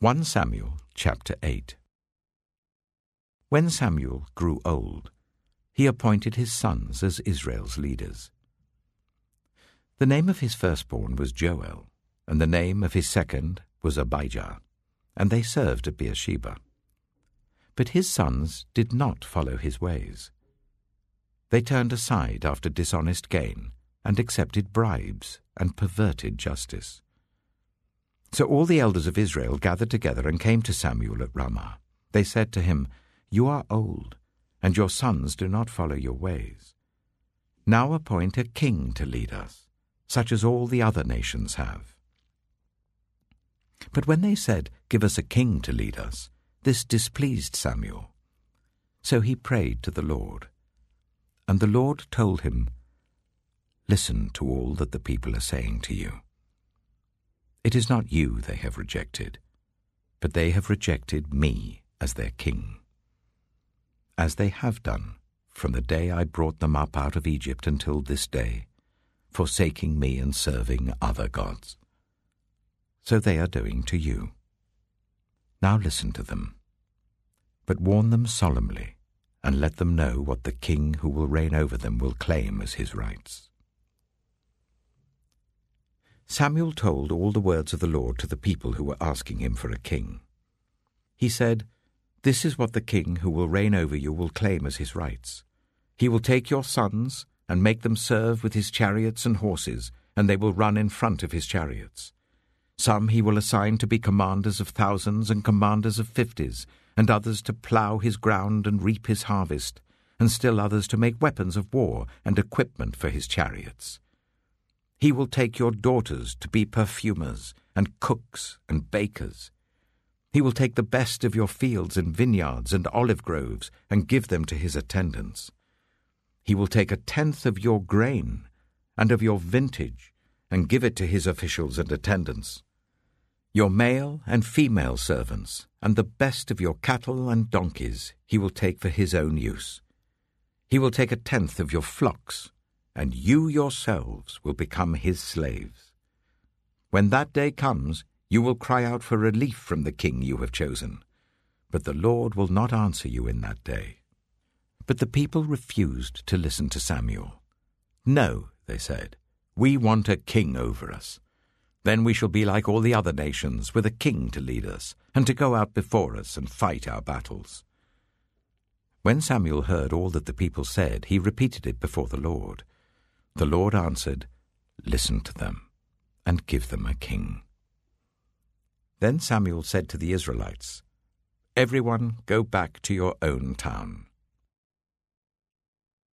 1 Samuel chapter 8. When Samuel grew old, he appointed his sons as Israel's leaders. The name of his firstborn was Joel, and the name of his second was Abijah, and they served at Beersheba. But his sons did not follow his ways. They turned aside after dishonest gain, and accepted bribes, and perverted justice. So all the elders of Israel gathered together and came to Samuel at Ramah. They said to him, "You are old, and your sons do not follow your ways. Now appoint a king to lead us, such as all the other nations have." But when they said, "Give us a king to lead us," this displeased Samuel. So he prayed to the Lord. And the Lord told him, "Listen to all that the people are saying to you. It is not you they have rejected, but they have rejected me as their king, as they have done from the day I brought them up out of Egypt until this day, forsaking me and serving other gods. So they are doing to you. Now listen to them, but warn them solemnly, and let them know what the king who will reign over them will claim as his rights." Samuel told all the words of the Lord to the people who were asking him for a king. He said, "This is what the king who will reign over you will claim as his rights. He will take your sons and make them serve with his chariots and horses, and they will run in front of his chariots. Some he will assign to be commanders of thousands and commanders of 50s, and others to plough his ground and reap his harvest, and still others to make weapons of war and equipment for his chariots. He will take your daughters to be perfumers and cooks and bakers. He will take the best of your fields and vineyards and olive groves and give them to his attendants. He will take 1/10 of your grain and of your vintage and give it to his officials and attendants. Your male and female servants and the best of your cattle and donkeys he will take for his own use. He will take 1/10 of your flocks, and you yourselves will become his slaves. When that day comes, you will cry out for relief from the king you have chosen, but the Lord will not answer you in that day." But the people refused to listen to Samuel. "No," they said, "we want a king over us. Then we shall be like all the other nations, with a king to lead us, and to go out before us and fight our battles." When Samuel heard all that the people said, he repeated it before the Lord. The Lord answered, "Listen to them, and give them a king." Then Samuel said to the Israelites, "Everyone go back to your own town."